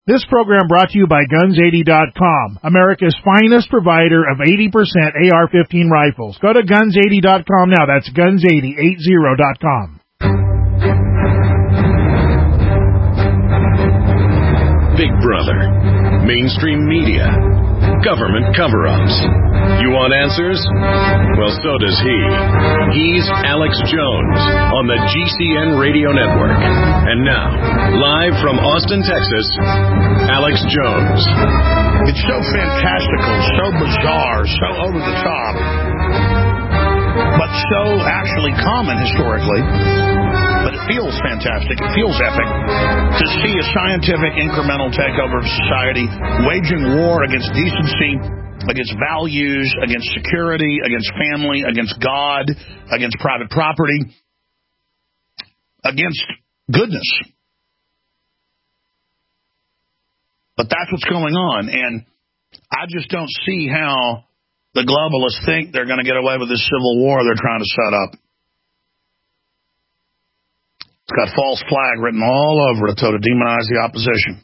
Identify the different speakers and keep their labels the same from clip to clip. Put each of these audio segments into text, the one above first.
Speaker 1: This program brought to you by Guns80.com, America's finest provider of 80% AR-15 rifles. Go to Guns80.com now. That's Guns80.com.
Speaker 2: Big Brother, mainstream media, government cover-ups. You want answers? Well, so does he. He's Alex Jones on the GCN Radio Network. And now, live from Austin, Texas, Alex Jones.
Speaker 3: It's so fantastical, so bizarre, so over the top, but so actually common historically. But it feels fantastic. It feels epic to see a scientific incremental takeover of society, waging war against decency, against values, against security, against family, against God, against private property, against goodness. But that's what's going on. And I just don't see how the globalists think they're going to get away with this civil war they're trying to set up. It's got false flag written all over it to demonize the opposition.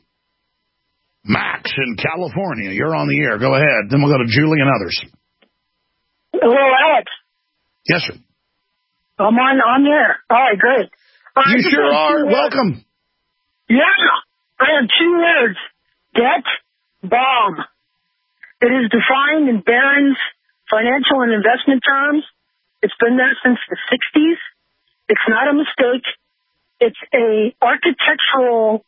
Speaker 3: Max in California, you're on the air. Go ahead. Then we'll go to Julie and others.
Speaker 4: Hello, Alex.
Speaker 3: Yes, sir.
Speaker 4: I'm on there. All right, great.
Speaker 3: You sure are. Welcome.
Speaker 4: Yeah. I have 2 words. Debt bomb. It is defined in Barron's financial and investment terms. It's been there since the 60s. It's not a mistake. It's a architectural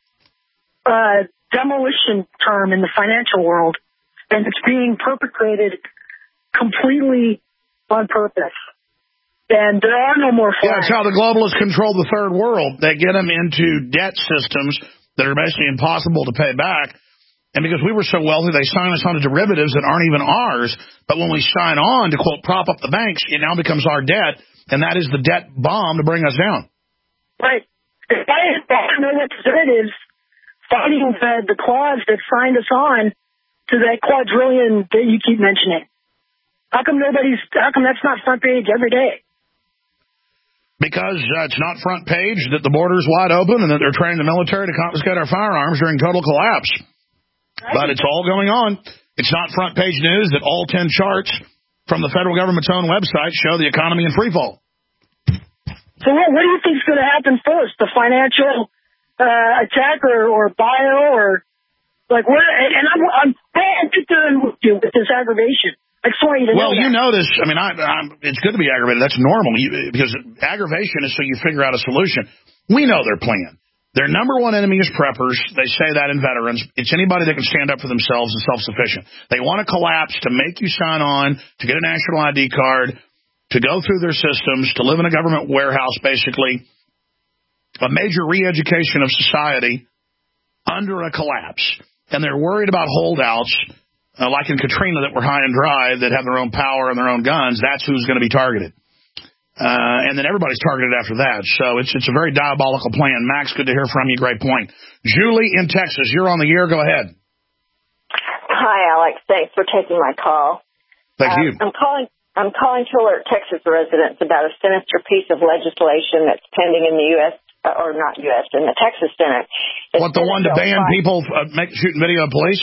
Speaker 4: demolition term in the financial world, and it's being perpetrated completely on purpose. And there are no more flags.
Speaker 3: Yeah, it's how the globalists control the third world. They get them into debt systems that are basically impossible to pay back. And because we were so wealthy, they sign us on to derivatives that aren't even ours. But when we sign on to, quote, prop up the banks, it now becomes our debt, and that is the debt bomb to bring us down.
Speaker 4: Right. If I know what derivatives fighting the clause that signed us on to that quadrillion that you keep mentioning. How come that's not front page every day?
Speaker 3: Because it's not front page that the border's wide open and that they're training the military to confiscate our firearms during total collapse. Right. But it's all going on. It's not front page news that all 10 charts from the federal government's own website show the economy in free fall.
Speaker 4: So what do you think is going to happen first? The financial attack or bio or like what? And I'm done with you with this aggravation. I just want you to know. Well,
Speaker 3: you notice. I mean, it's good to be aggravated. That's normal because aggravation is so you figure out a solution. We know their plan. Their number one enemy is preppers. They say that in veterans. It's anybody that can stand up for themselves and self-sufficient. They want to collapse to make you sign on to get a national ID card, to go through their systems, to live in a government warehouse, basically, a major re-education of society under a collapse. And they're worried about holdouts, like in Katrina, that were high and dry, that have their own power and their own guns. That's who's going to be targeted. And then everybody's targeted after that. So it's a very diabolical plan. Max, good to hear from you. Great point. Julie in Texas, you're on the air. Go ahead.
Speaker 5: Hi, Alex. Thanks for taking my call.
Speaker 3: Thank you.
Speaker 5: I'm calling to alert Texas residents about a sinister piece of legislation that's pending in the U.S., or not U.S., in the Texas Senate.
Speaker 3: What, the one to ban people shooting video of police?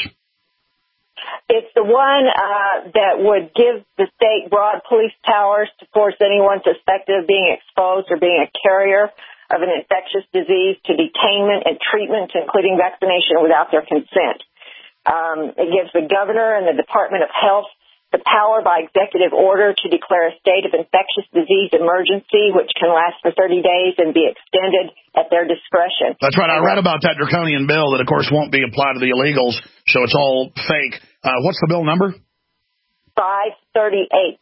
Speaker 5: It's the one that would give the state broad police powers to force anyone suspected of being exposed or being a carrier of an infectious disease to detainment and treatment, including vaccination without their consent. It gives the governor and the Department of Health the power by executive order to declare a state of infectious disease emergency, which can last for 30 days and be extended at their discretion.
Speaker 3: That's right. I read about that draconian bill that, of course, won't be applied to the illegals, so it's all fake. What's the bill number?
Speaker 5: 538.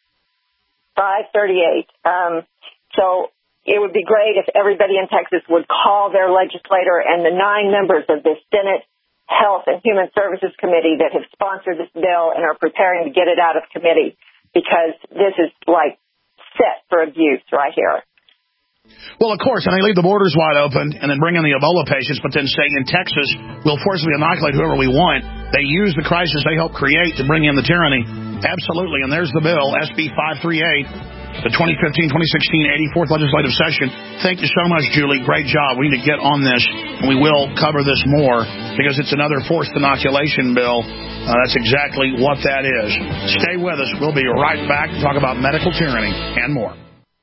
Speaker 5: 538. So it would be great if everybody in Texas would call their legislator and the 9 members of the Senate Health and Human Services Committee that have sponsored this bill and are preparing to get it out of committee, because this is like set for abuse right here.
Speaker 3: Well, of course, and they leave the borders wide open and then bring in the Ebola patients, but then say in Texas, we'll forcibly inoculate whoever we want. They use the crisis they helped create to bring in the tyranny. Absolutely, and there's the bill, SB 538. the 2015-2016 84th legislative session. Thank you so much, Julie. Great job. We need to get on this, and we will cover this more because it's another forced inoculation bill. That's exactly what that is. Stay with us. We'll be right back to talk about medical tyranny and more.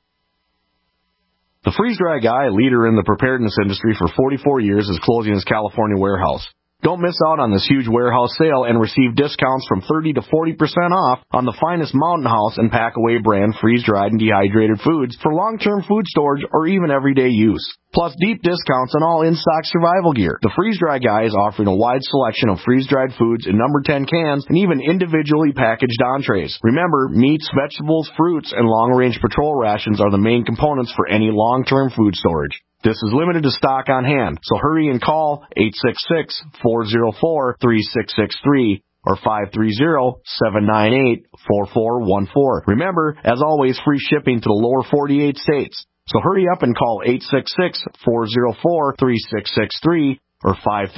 Speaker 6: The freeze-dry guy, leader in the preparedness industry for 44 years, is closing his California warehouse. Don't miss out on this huge warehouse sale and receive discounts from 30 to 40% off on the finest Mountain House and Packaway brand freeze-dried and dehydrated foods for long-term food storage or even everyday use. Plus deep discounts on all in-stock survival gear. The Freeze-Dry Guy is offering a wide selection of freeze-dried foods in number 10 cans and even individually packaged entrees. Remember, meats, vegetables, fruits, and long-range patrol rations are the main components for any long-term food storage. This is limited to stock on hand, so hurry and call 866-404-3663 or 530-798-4414. Remember, as always, free shipping to the lower 48 states. So hurry up and call 866-404-3663 or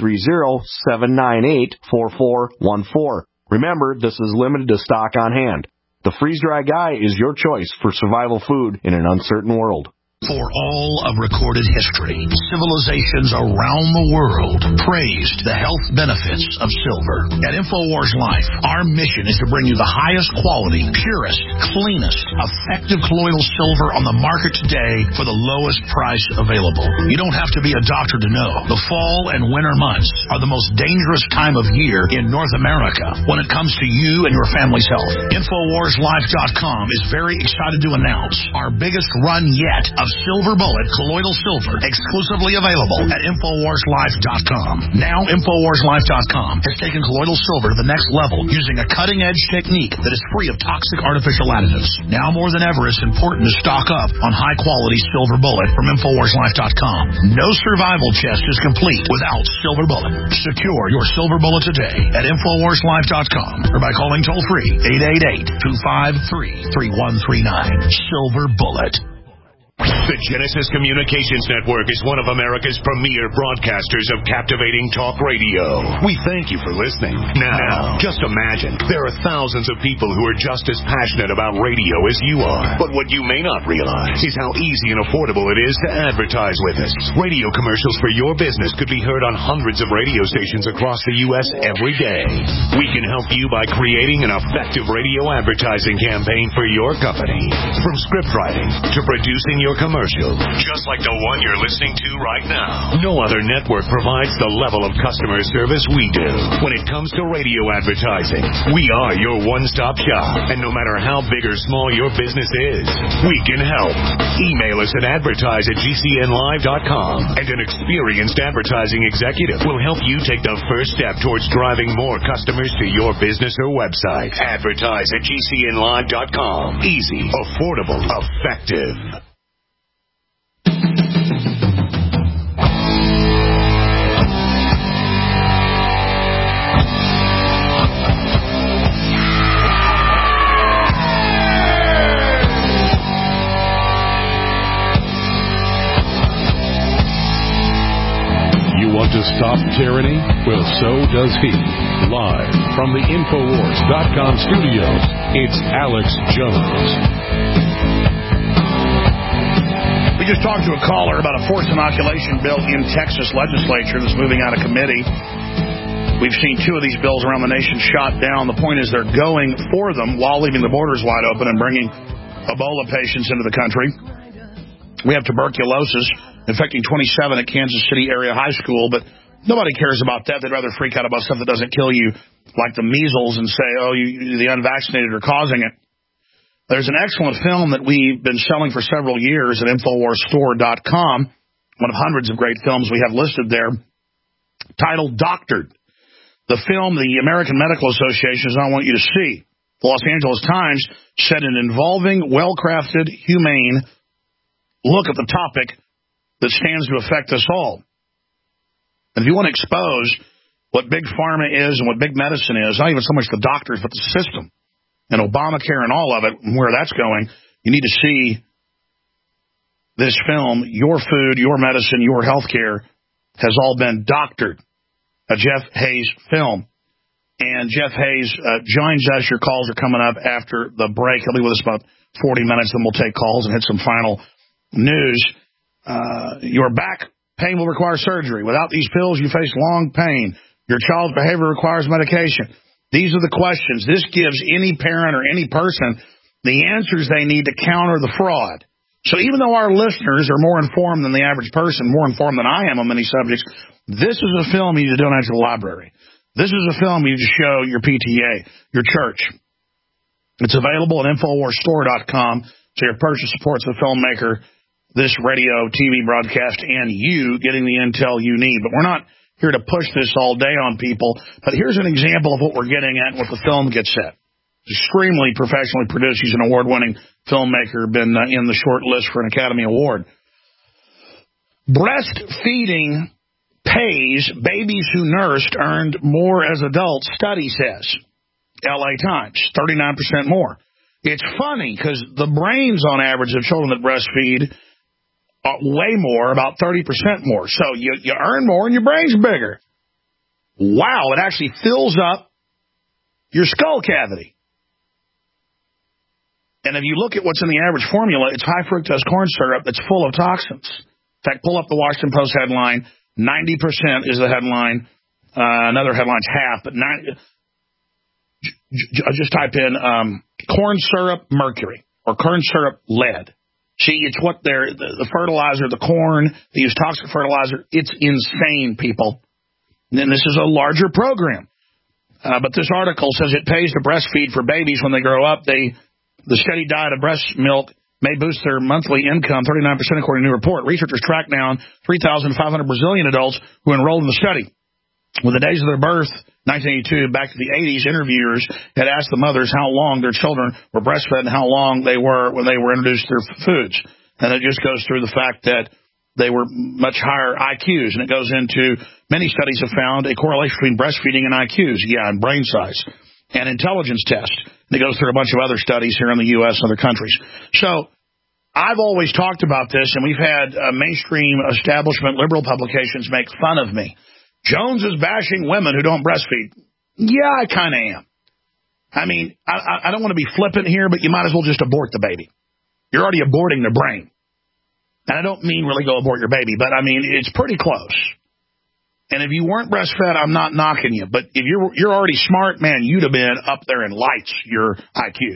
Speaker 6: 530-798-4414. Remember, this is limited to stock on hand. The Freeze-Dry Guy is your choice for survival food in an uncertain world.
Speaker 3: For all of recorded history, civilizations around the world praised the health benefits of silver. At InfoWars Life, our mission is to bring you the highest quality, purest, cleanest, effective colloidal silver on the market today for the lowest price available. You don't have to be a doctor to know. The fall and winter months are the most dangerous time of year in North America when it comes to you and your family's health. InfoWarsLife.com is very excited to announce our biggest run yet of Silver Bullet colloidal silver, exclusively available at InfoWarsLife.com. Now InfoWarsLife.com has taken colloidal silver to the next level using a cutting-edge technique that is free of toxic artificial additives. Now more than ever, it's important to stock up on high-quality Silver Bullet from InfoWarsLife.com. No survival chest is complete without Silver Bullet. Secure your Silver Bullet today at InfoWarsLife.com or by calling toll-free 888-253-3139. Silver Bullet.
Speaker 2: The Genesis Communications Network is one of America's premier broadcasters of captivating talk radio. We thank you for listening. Now, just imagine, there are thousands of people who are just as passionate about radio as you are. But what you may not realize is how easy and affordable it is to advertise with us. Radio commercials for your business could be heard on hundreds of radio stations across the U.S. every day. We can help you by creating an effective radio advertising campaign for your company. From script writing to producing your commercial, just like the one you're listening to right now. No other network provides the level of customer service we do. When it comes to radio advertising, we are your one-stop shop. And no matter how big or small your business is, we can help. Email us at advertise@gcnlive.com, and an experienced advertising executive will help you take the first step towards driving more customers to your business or website. Advertise@gcnlive.com. Easy, affordable, effective.
Speaker 7: Want to stop tyranny? Well, so does he. Live from the Infowars.com studios, it's Alex Jones.
Speaker 3: We just talked to a caller about a forced inoculation bill in Texas legislature that's moving out of committee. We've seen two of these bills around the nation shot down. The point is they're going for them while leaving the borders wide open and bringing Ebola patients into the country. We have tuberculosis infecting 27 at Kansas City area high school, but nobody cares about that. They'd rather freak out about stuff that doesn't kill you, like the measles, and say, oh, the unvaccinated are causing it. There's an excellent film that we've been selling for several years at InfoWarsStore.com, one of hundreds of great films we have listed there, titled Doctored. The film the American Medical Association does not want you to see. The Los Angeles Times said an involving, well-crafted, humane look at the topic that stands to affect us all. And if you want to expose what big pharma is and what big medicine is, not even so much the doctors, but the system, and Obamacare and all of it, and where that's going, you need to see this film, Your Food, Your Medicine, Your Healthcare, has all been doctored. A Jeff Hayes film. And Jeff Hayes joins us. Your calls are coming up after the break. He'll be with us about 40 minutes, then we'll take calls and hit some final news. Your back pain will require surgery. Without these pills, you face long pain. Your child's behavior requires medication. These are the questions. This gives any parent or any person the answers they need to counter the fraud. So even though our listeners are more informed than the average person, more informed than I am on many subjects, this is a film you need to donate to the library. This is a film you need to show your PTA, your church. It's available at InfoWarsStore.com, so your purchase supports the filmmaker, this radio, TV broadcast, and you getting the intel you need. But we're not here to push this all day on people, but here's an example of what we're getting at and what the film gets at. Extremely professionally produced. He's an award-winning filmmaker, been in the short list for an Academy Award. Breastfeeding pays babies who nursed earned more as adults, study says. LA Times, 39% more. It's funny because the brains on average of children that breastfeed are way more, about 30% more. So you earn more and your brain's bigger. Wow, it actually fills up your skull cavity. And if you look at what's in the average formula, it's high fructose corn syrup that's full of toxins. In fact, pull up the Washington Post headline. 90% is the headline. Another headline's half, but just type in corn syrup mercury or corn syrup lead. See, it's what the fertilizer, the corn, they use toxic fertilizer. It's insane, people. And this is a larger program. But this article says it pays to breastfeed for babies when they grow up. The steady diet of breast milk may boost their monthly income 39% according to a new report. Researchers tracked down 3,500 Brazilian adults who enrolled in the study. With the days of their birth, 1982, back to the 80s, interviewers had asked the mothers how long their children were breastfed and how long they were when they were introduced to their foods. And it just goes through the fact that they were much higher IQs. And it goes into many studies have found a correlation between breastfeeding and IQs, and brain size, and intelligence test. And it goes through a bunch of other studies here in the U.S. and other countries. So I've always talked about this, and we've had mainstream establishment liberal publications make fun of me. Jones is bashing women who don't breastfeed. Yeah, I kind of am. I mean, I don't want to be flippant here, but you might as well just abort the baby. You're already aborting their brain. And I don't mean really go abort your baby, but I mean, it's pretty close. And if you weren't breastfed, I'm not knocking you. But if you're already smart, man, you'd have been up there in lights, your IQ.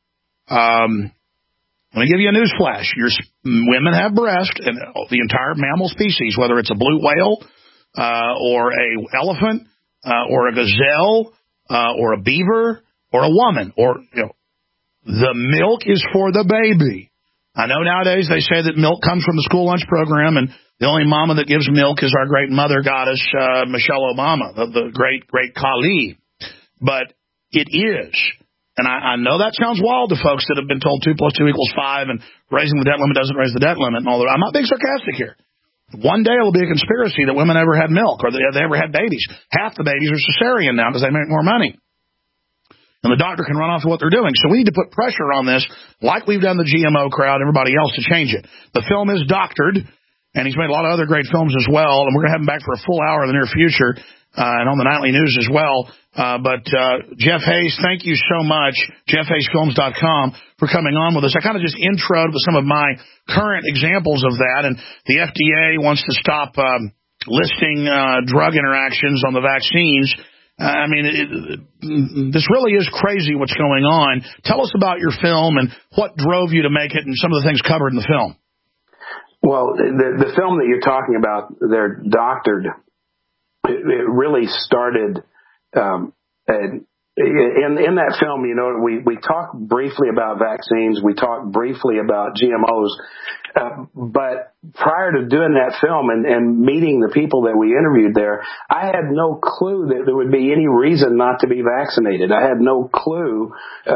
Speaker 3: Let me give you a news flash. Women have breast, and the entire mammal species, whether it's a blue whale, or a elephant, or a gazelle, or a beaver, or a woman, or, the milk is for the baby. I know nowadays they say that milk comes from the school lunch program, and the only mama that gives milk is our great mother goddess, Michelle Obama, the great Kali. But it is. And I know that sounds wild to folks that have been told 2 + 2 = 5, and raising the debt limit doesn't raise the debt limit and all that. I'm not being sarcastic here. One day it will be a conspiracy that women ever had milk or they ever had babies. Half the babies are cesarean now because they make more money. And the doctor can run off with what they're doing. So we need to put pressure on this, like we've done the GMO crowd, everybody else, to change it. The film is doctored, and he's made a lot of other great films as well, and we're going to have him back for a full hour in the near future, and on the nightly news as well. But Jeff Hayes, thank you so much, JeffHayesFilms.com, for coming on with us. I kind of just introed with some of my current examples of that, and the FDA wants to stop listing drug interactions on the vaccines. I mean, this really is crazy what's going on. Tell us about your film and what drove you to make it and some of the things covered in the film.
Speaker 8: Well, the film that you're talking about, they're doctored. It really started in that film. We talked briefly about vaccines. We talked briefly about GMOs. But prior to doing that film and meeting the people that we interviewed there, I had no clue that there would be any reason not to be vaccinated. I had no clue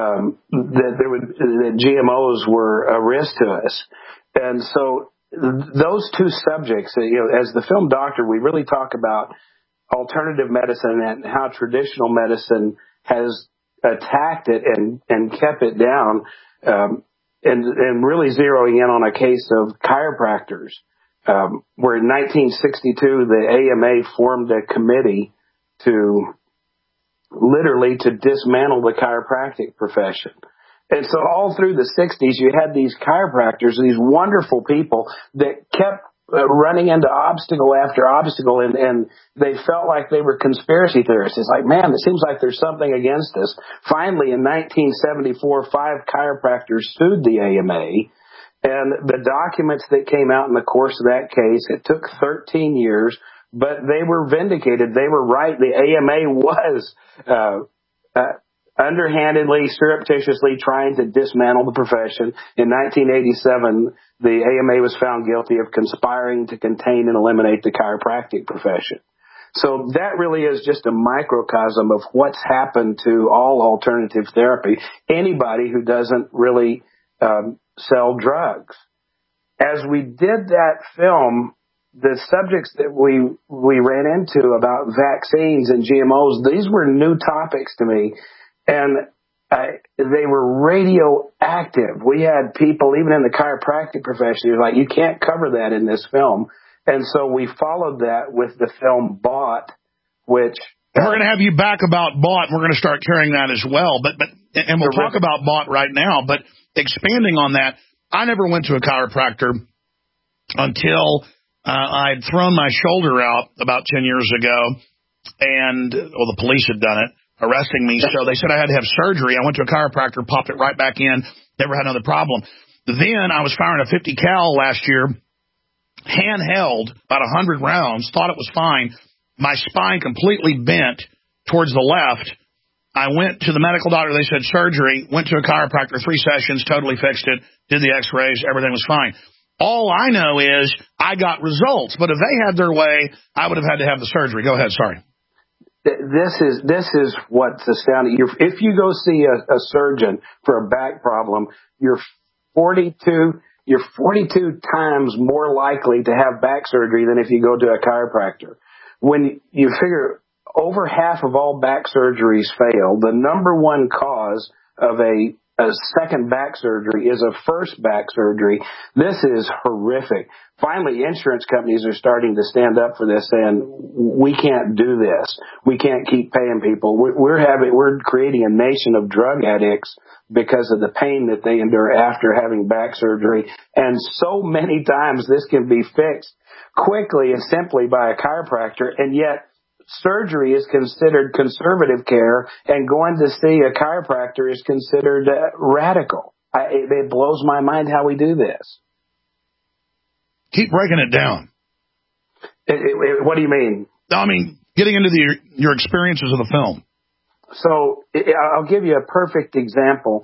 Speaker 8: that GMOs were a risk to us. And so those two subjects, as the film Doctor, we really talk about alternative medicine and how traditional medicine has attacked it and kept it down, and really zeroing in on a case of chiropractors, where in 1962 the AMA formed a committee to dismantle the chiropractic profession. And so all through the 60s, you had these chiropractors, these wonderful people that kept running into obstacle after obstacle, and they felt like they were conspiracy theorists. It's like, man, it seems like there's something against us. Finally, in 1974, 5 chiropractors sued the AMA, and the documents that came out in the course of that case, it took 13 years, but they were vindicated. They were right. The AMA was underhandedly, surreptitiously trying to dismantle the profession. In 1987, the AMA was found guilty of conspiring to contain and eliminate the chiropractic profession. So that really is just a microcosm of what's happened to all alternative therapy. Anybody who doesn't really sell drugs. As we did that film, the subjects that we ran into about vaccines and GMOs, these were new topics to me. And they were radioactive. We had people, even in the chiropractic profession, who were like, you can't cover that in this film. And so we followed that with the film Bought, which...
Speaker 3: We're going to have you back about Bought, and we're going to start carrying that as well. And we'll talk about Bought right now. But expanding on that, I never went to a chiropractor until I'd thrown my shoulder out about 10 years ago, and the police had done it, arresting me. So they said I had to have surgery. I went to a chiropractor, popped it right back in, never had another problem. Then I was firing a 50 cal last year, handheld, about 100 rounds, thought it was fine. My spine completely bent towards the left. I went to the medical doctor. They said surgery, went to a chiropractor, 3 sessions, totally fixed it, did the x-rays, everything was fine. All I know is I got results, but if they had their way, I would have had to have the surgery. Go ahead, sorry.
Speaker 8: This is what's astounding. If you go see a surgeon for a back problem, you're 42 times more likely to have back surgery than if you go to a chiropractor. When you figure over half of all back surgeries fail, the number one cause of a second back surgery is a first back surgery. This is horrific. Finally, insurance companies are starting to stand up for this, saying, we can't do this. We can't keep paying people. We're creating a nation of drug addicts because of the pain that they endure after having back surgery. And so many times this can be fixed quickly and simply by a chiropractor, and yet surgery is considered conservative care, and going to see a chiropractor is considered radical. It blows my mind how we do this.
Speaker 3: Keep breaking it down.
Speaker 8: What do you mean?
Speaker 3: I mean, getting into your experiences of the film.
Speaker 8: So I'll give you a perfect example.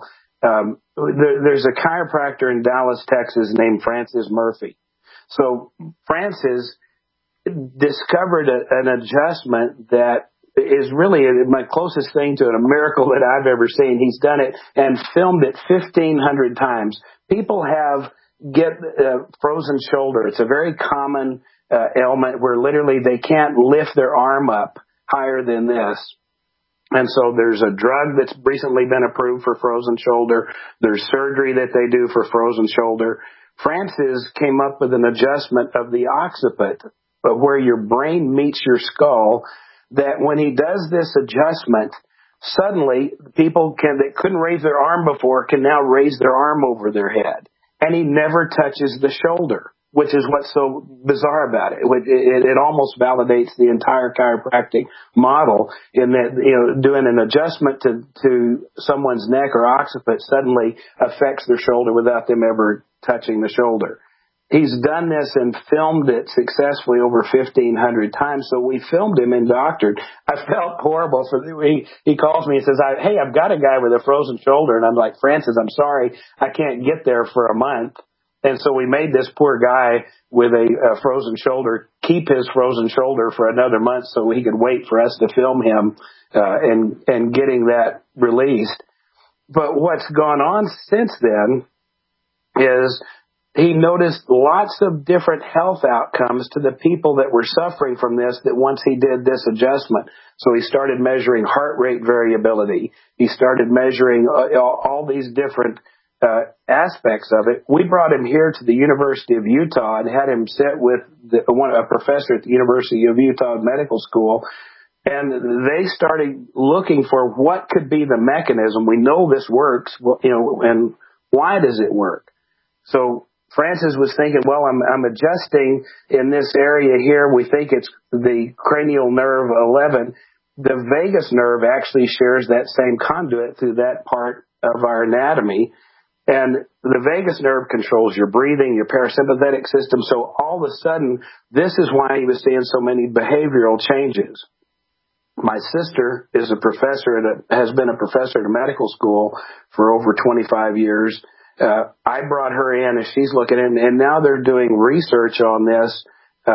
Speaker 8: There's a chiropractor in Dallas, Texas named Francis Murphy. So Francis discovered an adjustment that is really my closest thing to a miracle that I've ever seen. He's done it and filmed it 1,500 times. People get frozen shoulder. It's a very common ailment where literally they can't lift their arm up higher than this. And so there's a drug that's recently been approved for frozen shoulder. There's surgery that they do for frozen shoulder. Francis came up with an adjustment of the occiput, but where your brain meets your skull, that when he does this adjustment, suddenly people that couldn't raise their arm before can now raise their arm over their head. And he never touches the shoulder, which is what's so bizarre about it. It almost validates the entire chiropractic model in that, doing an adjustment to someone's neck or occiput suddenly affects their shoulder without them ever touching the shoulder. He's done this and filmed it successfully over 1,500 times. So we filmed him and doctored. I felt horrible. He calls me and says, hey, I've got a guy with a frozen shoulder. And I'm like, Francis, I'm sorry, I can't get there for a month. And so we made this poor guy with a frozen shoulder keep his frozen shoulder for another month so he could wait for us to film him and getting that released. But what's gone on since then is he noticed lots of different health outcomes to the people that were suffering from this that once he did this adjustment. So he started measuring heart rate variability. He started measuring all these different aspects of it. We brought him here to the University of Utah and had him sit with a professor at the University of Utah Medical School. And they started looking for what could be the mechanism. We know this works, and why does it work? So Francis was thinking, well, I'm adjusting in this area here. We think it's the cranial nerve 11. The vagus nerve actually shares that same conduit through that part of our anatomy. And the vagus nerve controls your breathing, your parasympathetic system. So all of a sudden, this is why he was seeing so many behavioral changes. My sister is a professor has been a professor at a medical school for over 25 years. I brought her in and she's looking in, and now they're doing research on this,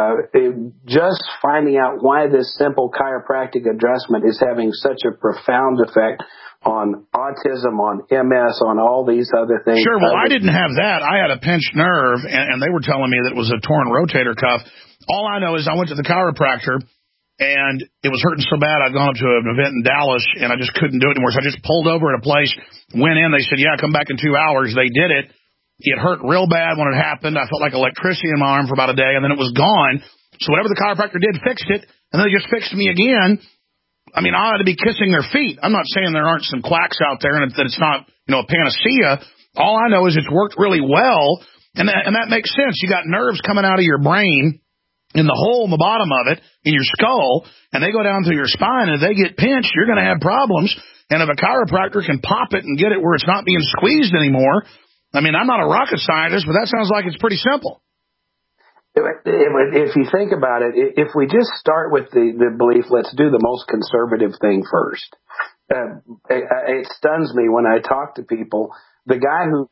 Speaker 8: just finding out why this simple chiropractic adjustment is having such a profound effect on autism, on MS, on all these other things.
Speaker 3: Sure, well, I didn't have that. I had a pinched nerve, and they were telling me that it was a torn rotator cuff. All I know is I went to the chiropractor, and it was hurting so bad I'd gone up to an event in Dallas, and I just couldn't do it anymore. So I just pulled over at a place, went in. They said, yeah, come back in 2 hours. They did it. It hurt real bad when it happened. I felt like electricity in my arm for about a day, and then it was gone. So whatever the chiropractor did fixed it, and then they just fixed me again. I mean, I ought to be kissing their feet. I'm not saying there aren't some quacks out there and that it's not, a panacea. All I know is it's worked really well, and that makes sense. You got nerves coming out of your brain in the hole in the bottom of it, in your skull, and they go down through your spine, and if they get pinched, you're going to have problems. And if a chiropractor can pop it and get it where it's not being squeezed anymore, I mean, I'm not a rocket scientist, but that sounds like it's pretty simple.
Speaker 8: If you think about it, if we just start with the belief, let's do the most conservative thing first. It stuns me when I talk to people. The guy who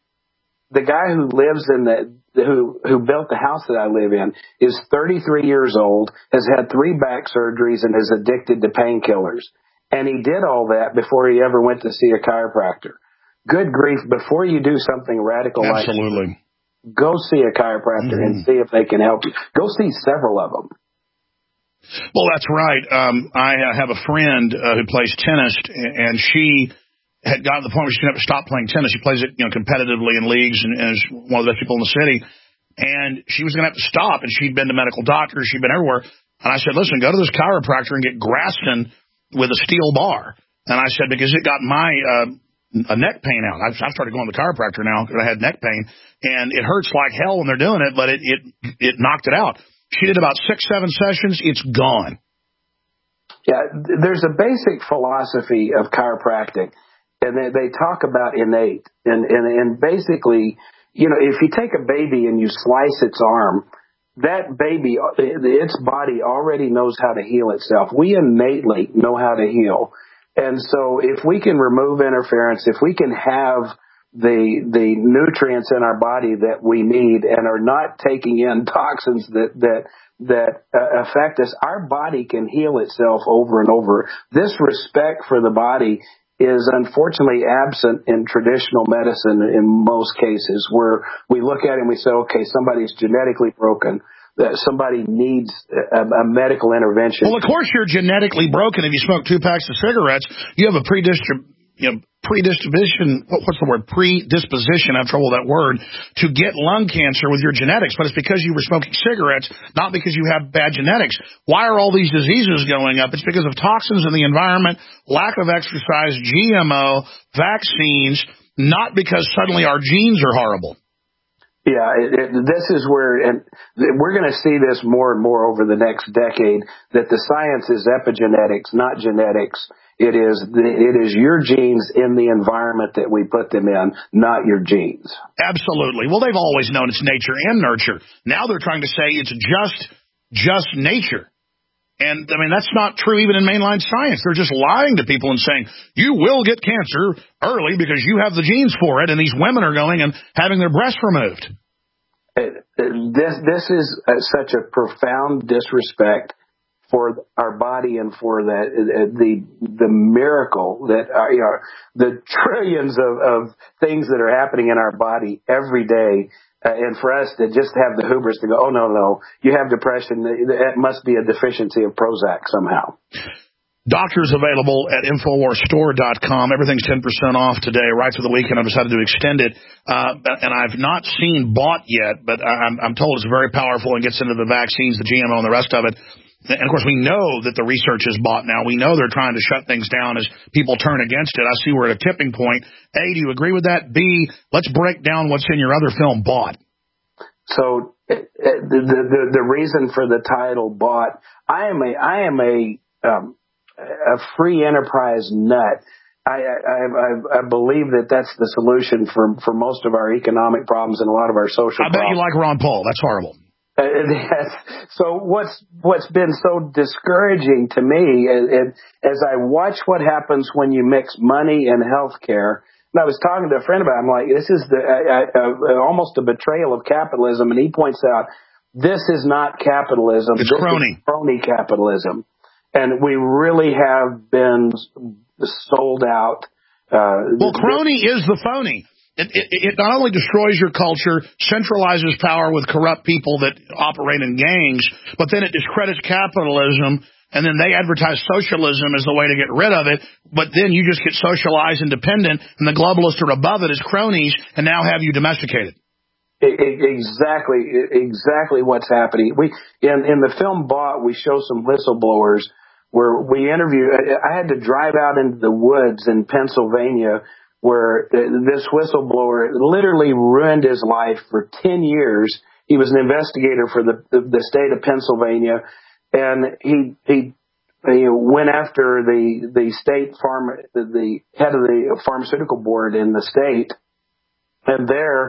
Speaker 8: lives who built the house that I live in is 33 years old, has had 3 back surgeries, and is addicted to painkillers. And he did all that before he ever went to see a chiropractor. Good grief, before you do something radical
Speaker 3: Absolutely.
Speaker 8: Go see a chiropractor and see if they can help you. Go see several of them.
Speaker 3: Well, that's right. I have a friend who plays tennis, and she had gotten to the point where she didn't have to stop playing tennis. She plays it, competitively in leagues, and is one of the best people in the city. And she was going to have to stop, and she'd been to medical doctors. She'd been everywhere. And I said, listen, go to this chiropractor and get Graston with a steel bar. And I said, because it got my a neck pain out. I've started going to the chiropractor now because I had neck pain, and it hurts like hell when they're doing it, but it knocked it out. She did about 6-7 sessions. It's gone.
Speaker 8: Yeah, there's a basic philosophy of chiropractic, and they talk about innate. And basically, if you take a baby and you slice its arm, that baby, its body already knows how to heal itself. We innately know how to heal. And so if we can remove interference, if we can have the nutrients in our body that we need and are not taking in toxins that affect us, our body can heal itself over and over. This respect for the body is unfortunately absent in traditional medicine in most cases, where we look at it and we say, okay, somebody's genetically broken, that somebody needs a medical intervention.
Speaker 3: Well, of course you're genetically broken if you smoke 2 packs of cigarettes. You have a predisposition, predisposition, I have trouble with that word, to get lung cancer with your genetics, but it's because you were smoking cigarettes, not because you have bad genetics. Why are all these diseases going up? It's because of toxins in the environment, lack of exercise, GMO, vaccines, not because suddenly our genes are horrible.
Speaker 8: Yeah, this is where, and we're going to see this more and more over the next decade, that the science is epigenetics, not genetics. It is your genes in the environment that we put them in, not your genes.
Speaker 3: Absolutely. Well, they've always known it's nature and nurture. Now they're trying to say it's just nature. And, I mean, that's not true even in mainline science. They're just lying to people and saying, you will get cancer early because you have the genes for it, and these women are going and having their breasts removed.
Speaker 8: This is such a profound disrespect for our body and for the miracle that the trillions of things that are happening in our body every day. And for us to just have the hubris to go, oh, no, you have depression. It must be a deficiency of Prozac somehow.
Speaker 3: Doctors available at InfoWarsStore.com. Everything's 10% off today, right through the weekend. I decided to extend it. And I've not seen bought yet, but I'm told it's very powerful and gets into the vaccines, the GMO, and the rest of it. And, of course, we know that the research is bought now. We know they're trying to shut things down as people turn against it. I see we're at a tipping point. A, do you agree with that? B, let's break down what's in your other film, Bought.
Speaker 8: So the reason for the title, Bought, I am a free enterprise nut. I believe that that's the solution for most of our economic problems and a lot of our social problems.
Speaker 3: I bet you like Ron Paul. That's horrible.
Speaker 8: So what's been so discouraging to me as I watch what happens when you mix money and health care. And I was talking to a friend about it. I'm like, this is almost a betrayal of capitalism. And he points out, this is not capitalism.
Speaker 3: It's crony.
Speaker 8: Crony capitalism. And we really have been sold out.
Speaker 3: Well, crony is the phony. It not only destroys your culture, centralizes power with corrupt people that operate in gangs, but then it discredits capitalism, and then they advertise socialism as the way to get rid of it, but then you just get socialized and dependent, and the globalists are above it as cronies, and now have you domesticated.
Speaker 8: Exactly what's happening. In the film Bought, we show some whistleblowers where we interview. I had to drive out into the woods in Pennsylvania where this whistleblower literally ruined his life for 10 years. He was an investigator for the state of Pennsylvania, and he went after the head of the pharmaceutical board in the state. And there,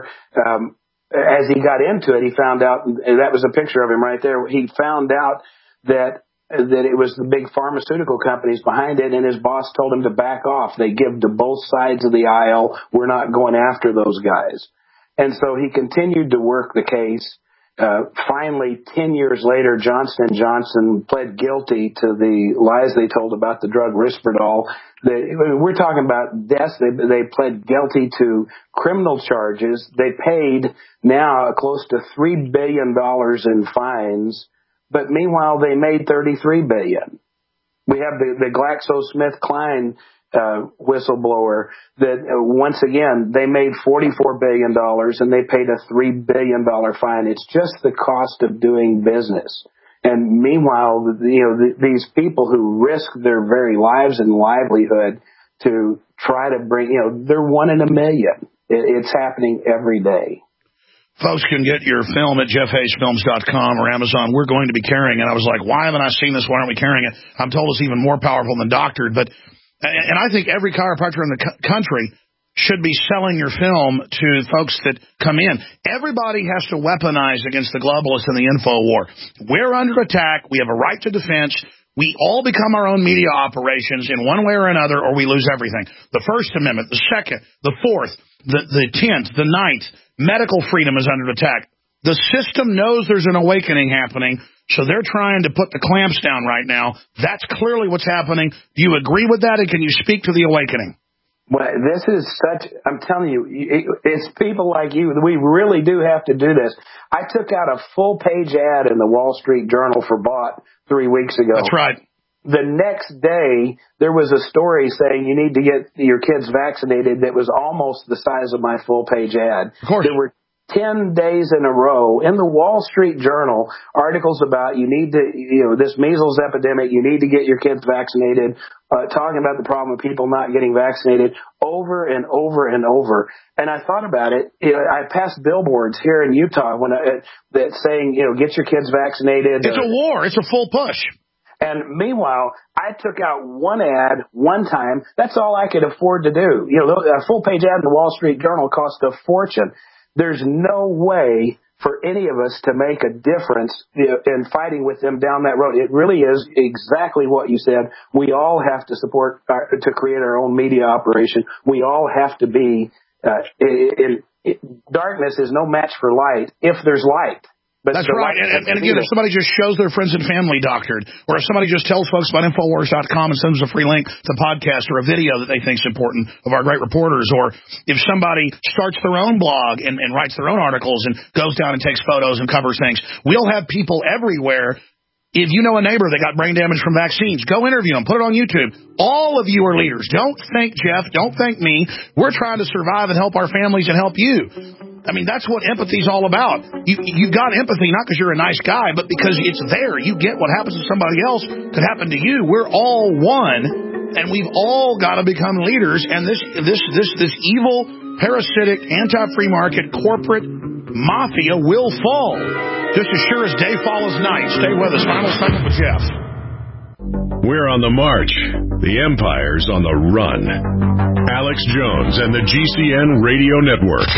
Speaker 8: as he got into it, he found out, and that was a picture of him right there. He found out that it was the big pharmaceutical companies behind it, and his boss told him to back off. They give to both sides of the aisle. We're not going after those guys. And so he continued to work the case. Finally, 10 years later, Johnson & Johnson pled guilty to the lies they told about the drug Risperdal. We're talking about deaths. They pled guilty to criminal charges. They paid now close to $3 billion in fines. But meanwhile, they made $33 billion. We have the GlaxoSmithKline whistleblower that once again they made $44 billion and they paid a $3 billion fine. It's just the cost of doing business. And meanwhile, these people who risk their very lives and livelihood to try to bring, they're 1 in a million. It's happening every day.
Speaker 3: Folks can get your film at JeffHayesFilms.com or Amazon. We're going to be carrying it. I was like, why haven't I seen this? Why aren't we carrying it? I'm told it's even more powerful than Doctored. And I think every chiropractor in the country should be selling your film to folks that come in. Everybody has to weaponize against the globalists and the info war. We're under attack. We have a right to defense. We all become our own media operations in one way or another, or we lose everything. The First Amendment, the Second, the Fourth, the 10th, the 9th. Medical freedom is under attack. The system knows there's an awakening happening, so they're trying to put the clamps down right now. That's clearly what's happening. Do you agree with that, and can you speak to the awakening?
Speaker 8: Well, this is I'm telling you, it's people like you. We really do have to do this. I took out a full-page ad in the Wall Street Journal for Bought 3 weeks ago.
Speaker 3: That's right.
Speaker 8: The next day, there was a story saying you need to get your kids vaccinated that was almost the size of my full-page ad.
Speaker 3: Of course.
Speaker 8: There were 10 days in a row in the Wall Street Journal articles about you need to, this measles epidemic, you need to get your kids vaccinated, talking about the problem of people not getting vaccinated over and over and over. And I thought about it. I passed billboards here in Utah that saying, get your kids vaccinated.
Speaker 3: It's a war. It's a full push.
Speaker 8: And meanwhile, I took out one ad one time. That's all I could afford to do. A full-page ad in the Wall Street Journal cost a fortune. There's no way for any of us to make a difference in fighting with them down that road. It really is exactly what you said. We all have to support to create our own media operation. We all have to be darkness is no match for light if there's light. But
Speaker 3: that's right. And again, if somebody just shows their friends and family Doctored, or if somebody just tells folks about Infowars.com and sends a free link to the podcast or a video that they think is important of our great reporters, or if somebody starts their own blog and writes their own articles and goes down and takes photos and covers things, we'll have people everywhere. If you know a neighbor that got brain damage from vaccines, go interview them. Put it on YouTube. All of you are leaders. Don't thank Jeff. Don't thank me. We're trying to survive and help our families and help you. I mean, that's what empathy's all about. You've got empathy not because you're a nice guy, but because it's there. You get what happens to somebody else could happen to you. We're all one, and we've all got to become leaders. And this evil, parasitic, anti-free market corporate mafia will fall. Just as sure as day follows night. Stay with us. Final segment with Jeff.
Speaker 2: We're on the march. The empire's on the run. Alex Jones and the GCN Radio Network.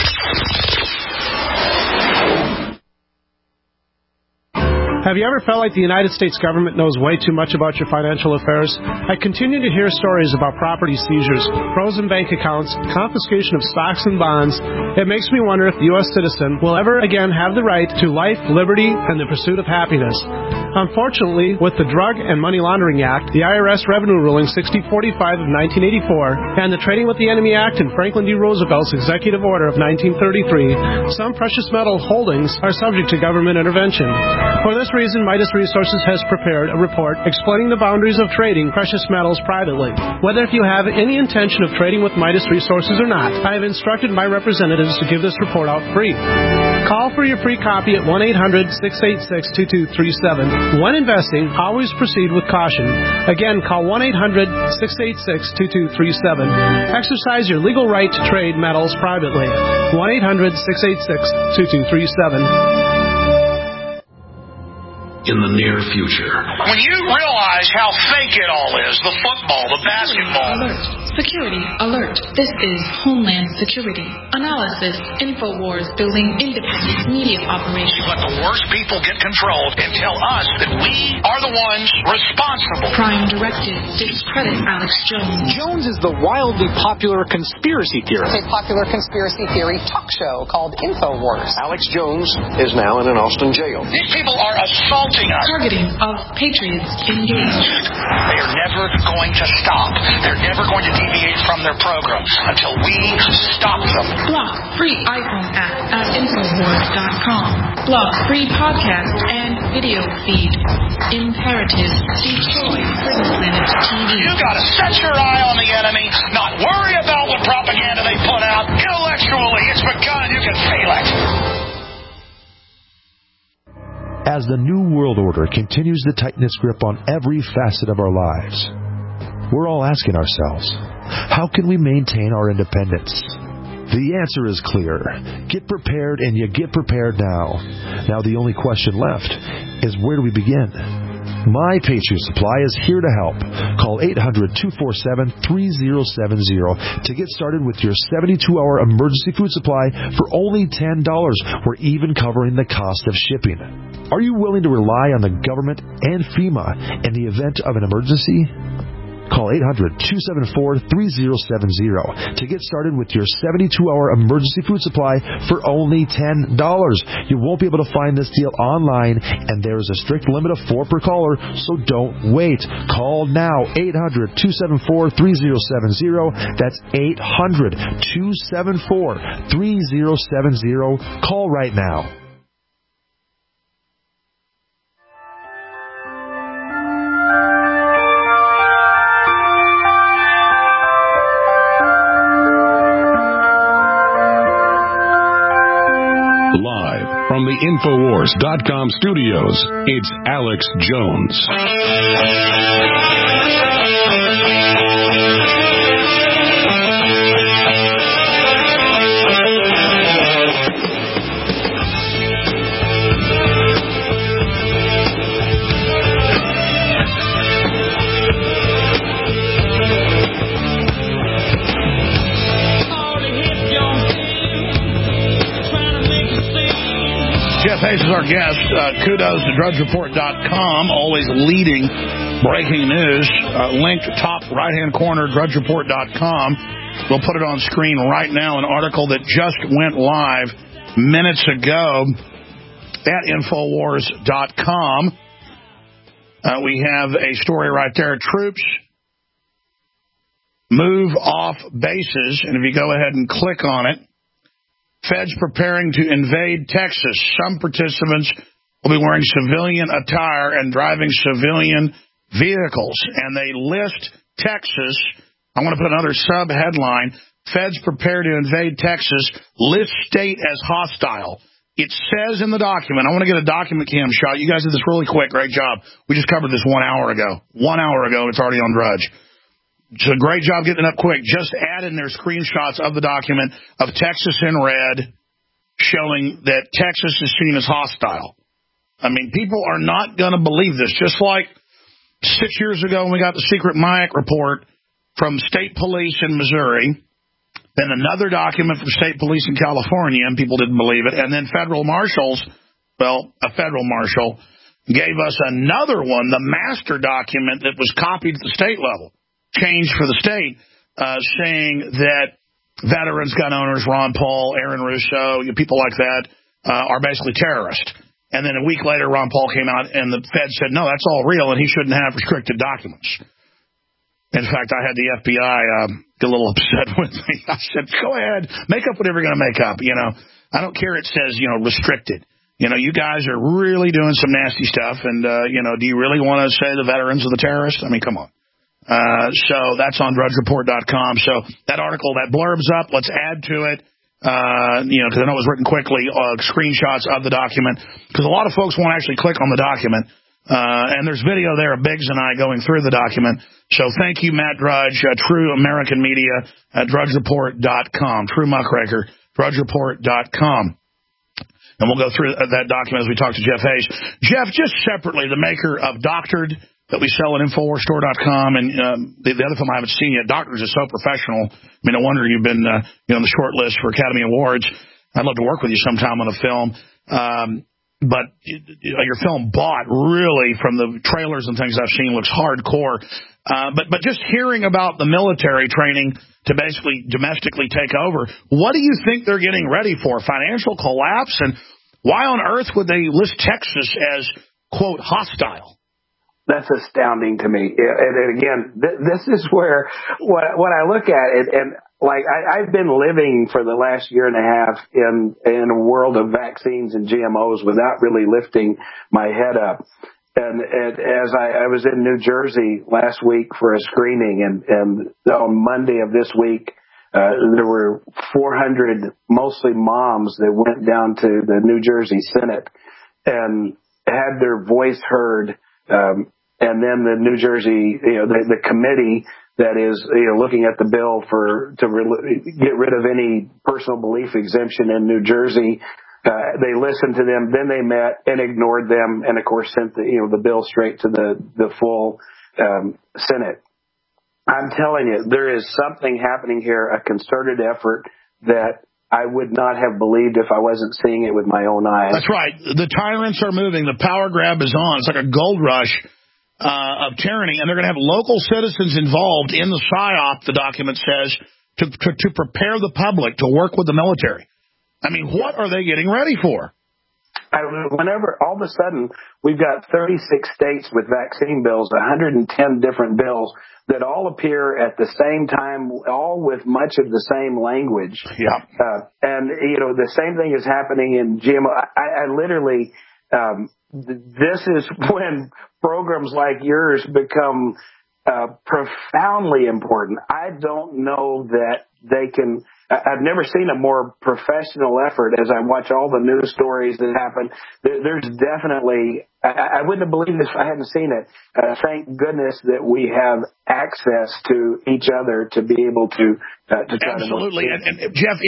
Speaker 9: Have you ever felt like the United States government knows way too much about your financial affairs? I continue to hear stories about property seizures, frozen bank accounts, confiscation of stocks and bonds. It makes me wonder if the U.S. citizen will ever again have the right to life, liberty, and the pursuit of happiness. Unfortunately, with the Drug and Money Laundering Act, the IRS Revenue Ruling 6045 of 1984, and the Trading with the Enemy Act and Franklin D. Roosevelt's Executive Order of 1933, some precious metal holdings are subject to government intervention. For this reason, Midas Resources has prepared a report explaining the boundaries of trading precious metals privately. Whether if you have any intention of trading with Midas Resources or not, I have instructed my representatives to give this report out free. Call for your free copy at 1-800-686-2237. When investing, always proceed with caution. Again, call 1-800-686-2237. Exercise your legal right to trade metals privately. 1-800-686-2237.
Speaker 2: In the near future.
Speaker 3: When you realize how fake it all is, the football, the basketball.
Speaker 10: Alert. Security alert. This is Homeland Security. Analysis. InfoWars building independent media operations.
Speaker 3: Let the worst people get control and tell us that we are the ones responsible.
Speaker 10: Prime Directive. Discredit Alex Jones.
Speaker 11: Jones is the wildly popular conspiracy theorist.
Speaker 12: A popular conspiracy theory talk show called InfoWars.
Speaker 13: Alex Jones is now in an Austin jail.
Speaker 3: These people are assaulting us.
Speaker 10: Targeting of patriots engaged.
Speaker 3: They are never going to stop. They're never going to deviate from their program until we stop them.
Speaker 10: Block free iPhone app at Infowars.com. Block free podcast and video feed. Imperative. Destroy Prison Planet TV.
Speaker 3: You gotta set your eye on the enemy, not worry about what propaganda they put out. Intellectually, it's begun. You can feel it.
Speaker 14: As the New World Order continues to tighten its grip on every facet of our lives, we're all asking ourselves, how can we maintain our independence? The answer is clear. Get prepared, and you get prepared now. Now the only question left is, where do we begin? My Patriot Supply is here to help. Call 800-247-3070 to get started with your 72-hour emergency food supply for only $10. We're even covering the cost of shipping. Are you willing to rely on the government and FEMA in the event of an emergency? Call 800-274-3070 to get started with your 72-hour emergency food supply for only $10. You won't be able to find this deal online, and there is a strict limit of 4 per caller, so don't wait. Call now, 800-274-3070. That's 800-274-3070. Call right now.
Speaker 7: From the Infowars.com studios, it's Alex Jones.
Speaker 3: Jeff Hayes is our guest. Kudos to DrudgeReport.com, always leading breaking news. Linked top right-hand corner, DrudgeReport.com. We'll put it on screen right now, an article that just went live minutes ago at Infowars.com. We have a story right there. Troops move off bases, and if you go ahead and click on it, Feds preparing to invade Texas. Some participants will be wearing civilian attire and driving civilian vehicles. And they list Texas. I want to put another sub-headline. Feds prepare to invade Texas. List state as hostile. It says in the document, I want to get a document cam shot. You guys did this really quick. Great job. We just covered this 1 hour ago. 1 hour ago, and it's already on Drudge. So great job getting it up quick. Just add in their screenshots of the document of Texas in red, showing that Texas is seen as hostile. I mean, people are not going to believe this. Just like 6 years ago when we got the secret MIAC report from state police in Missouri, then another document from state police in California, and people didn't believe it, and then federal marshals, well, a federal marshal gave us another one, the master document that was copied at the state level, changed for the state, saying that veterans, gun owners, Ron Paul, Aaron Russo, people like that, are basically terrorists. And then a week later, Ron Paul came out, and the Fed said, no, that's all real, and he shouldn't have restricted documents. In fact, I had the FBI get a little upset with me. I said, go ahead, make up whatever you're going to make up. You know, I don't care. It says, restricted. You guys are really doing some nasty stuff, and, do you really want to say the veterans are the terrorists? I mean, come on. So that's on drudgereport.com. So that article, that blurb's up. Let's add to it. Because I know it was written quickly, screenshots of the document, because a lot of folks won't actually click on the document. And there's video there of Biggs and I going through the document. So thank you, Matt Drudge, True American Media, drudgereport.com, True Muckraker, drudgereport.com. And we'll go through that document as we talk to Jeff Hayes. Jeff, just separately, the maker of Doctored that we sell at InfoWarsStore.com, and the other film I haven't seen yet, Doctors, is so professional. I mean, no wonder you've been on the short list for Academy Awards. I'd love to work with you sometime on a film. But your film bought really from the trailers and things I've seen looks hardcore. But just hearing about the military training to basically domestically take over, what do you think they're getting ready for? Financial collapse? And why on earth would they list Texas as, quote, hostile?
Speaker 8: That's astounding to me. And again, this is where what I look at it, and like I've been living for the last year and a half in a world of vaccines and GMOs without really lifting my head up. And as I was in New Jersey last week for a screening, and on Monday of this week, there were 400, mostly moms, that went down to the New Jersey Senate and had their voice heard. And then the New Jersey, the committee that is, looking at the bill to get rid of any personal belief exemption in New Jersey, they listened to them, then they met and ignored them, and of course sent the bill straight to the full Senate. I'm telling you, there is something happening here, a concerted effort that I would not have believed if I wasn't seeing it with my own eyes.
Speaker 3: That's right. The tyrants are moving. The power grab is on. It's like a gold rush of tyranny, and they're going to have local citizens involved in the PSYOP, the document says, to prepare the public to work with the military. I mean, what are they getting ready for?
Speaker 8: Whenever all of a sudden we've got 36 states with vaccine bills, 110 different bills that all appear at the same time, all with much of the same language.
Speaker 3: Yeah.
Speaker 8: And, the same thing is happening in GMO. I literally, this is when programs like yours become profoundly important. I don't know that they can. I've never seen a more professional effort as I watch all the news stories that happen. There's definitely, I wouldn't have believed this if I hadn't seen it. Thank goodness that we have access to each other to be able to try
Speaker 3: Absolutely.
Speaker 8: to.
Speaker 3: Absolutely. And Jeff,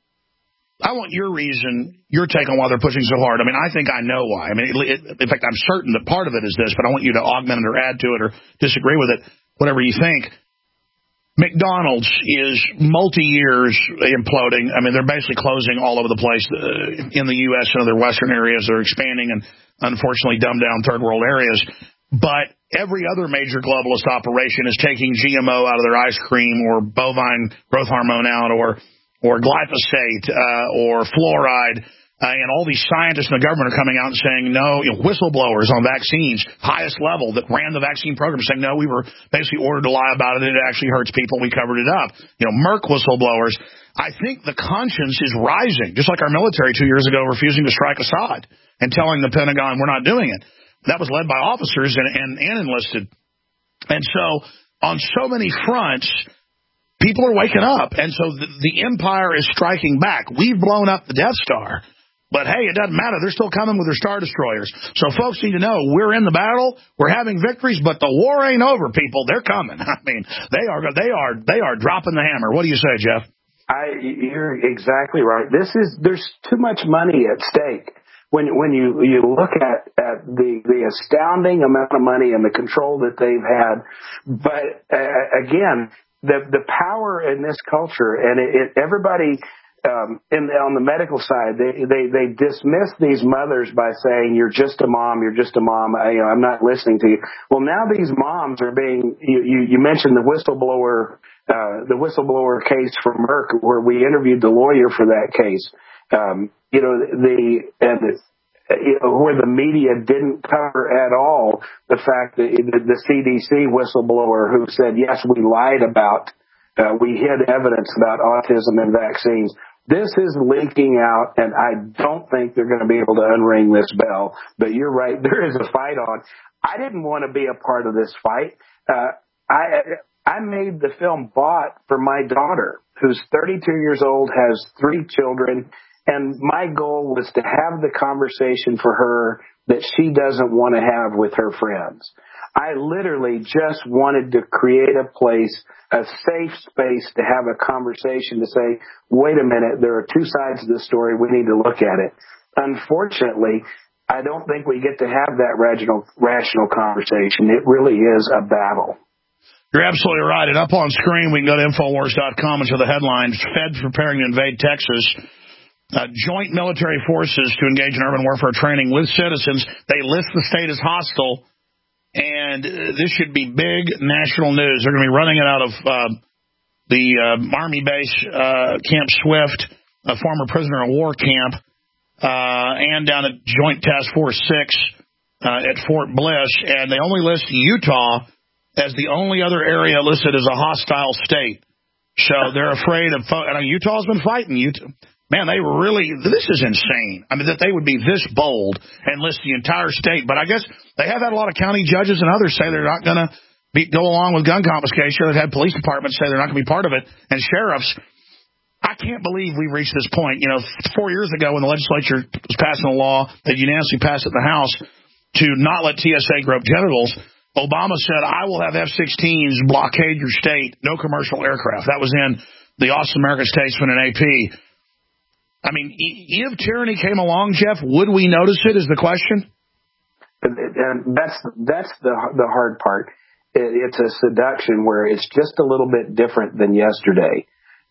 Speaker 3: I want your take on why they're pushing so hard. I mean, I think I know why. I mean, in fact, I'm certain that part of it is this, but I want you to augment it or add to it or disagree with it, whatever you think. McDonald's is multi-years imploding. I mean, they're basically closing all over the place in the U.S. and other Western areas. They're expanding and, unfortunately, dumbed down third world areas. But every other major globalist operation is taking GMO out of their ice cream or bovine growth hormone out or glyphosate or fluoride. And all these scientists in the government are coming out and saying, no, whistleblowers on vaccines, highest level that ran the vaccine program, saying, no, we were basically ordered to lie about it. It actually hurts people. We covered it up. Merck whistleblowers. I think the conscience is rising, just like our military 2 years ago refusing to strike Assad and telling the Pentagon we're not doing it. That was led by officers and enlisted. And so on so many fronts, people are waking up, and so the empire is striking back. We've blown up the Death Star, but hey, it doesn't matter. They're still coming with their Star Destroyers. So folks need to know we're in the battle, we're having victories, but the war ain't over, people. They're coming. I mean, they are dropping the hammer. What do you say, Jeff?
Speaker 8: You're exactly right. There's too much money at stake. When you look at the astounding amount of money and the control that they've had, but again, the power in this culture, and everybody on the medical side, they dismiss these mothers by saying you're just a mom, I'm not listening to you. Well, now these moms are being. You mentioned the whistleblower case from Merck, where we interviewed the lawyer for that case. Where the media didn't cover at all the fact that the CDC whistleblower who said, yes, we lied about, we hid evidence about autism and vaccines. This is leaking out, and I don't think they're going to be able to unring this bell. But you're right, there is a fight on. I didn't want to be a part of this fight. I made the film Bought for my daughter, who's 32 years old, has 3 children, and my goal was to have the conversation for her that she doesn't want to have with her friends. I literally just wanted to create a place, a safe space to have a conversation to say, wait a minute, there are 2 sides to the story. We need to look at it. Unfortunately, I don't think we get to have that rational conversation. It really is a battle.
Speaker 3: You're absolutely right. And up on screen, we can go to Infowars.com and show the headlines. Feds preparing to invade Texas. Joint military forces to engage in urban warfare training with citizens. They list the state as hostile, and this should be big national news. They're going to be running it out of the Army base, Camp Swift, a former prisoner of war camp, and down at Joint Task Force 6 at Fort Bliss. And they only list Utah as the only other area listed as a hostile state. So they're afraid of Utah's been fighting. Man, this is insane. I mean, that they would be this bold and list the entire state. But I guess they have had a lot of county judges and others say they're not going to go along with gun confiscation. They've had police departments say they're not going to be part of it. And sheriffs, I can't believe we've reached this point. 4 years ago when the legislature was passing a law that unanimously passed at the House to not let TSA grope genitals, Obama said, I will have F-16s blockade your state, no commercial aircraft. That was in the Austin American-Statesman and AP. I mean, if tyranny came along, Jeff, would we notice it is the question?
Speaker 8: And that's the hard part. It's a seduction where it's just a little bit different than yesterday.